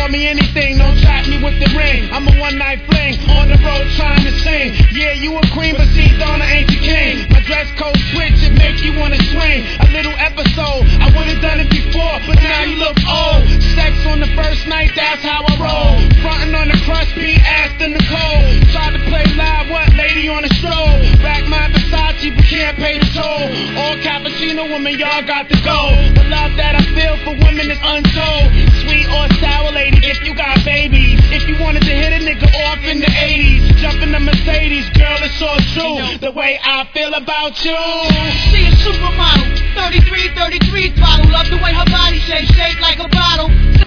call me anything, don't trap me with the ring. I'm a one-night fling, on the road trying to sing. Yeah, you a queen, but see, Donna ain't the king. My dress code switch, it make you wanna swing. A little episode, I would've done it before, but now you look old. Sex on the first night, that's how I roll. Frontin' on the crust, be asked in the cold. Tried to play live, what, lady on the stroll? Rack my Versace, but can't pay the toll. All cappuccino women, y'all got to go. The love that I feel for women is untold. Sweet or sour lady, if you got babies. If you wanted to hit a nigga off in the 80s, jump in the Mercedes, girl, it's all true. The way I feel about you. She a supermodel, 33 bottle. Love the way her body shaped like a bottle.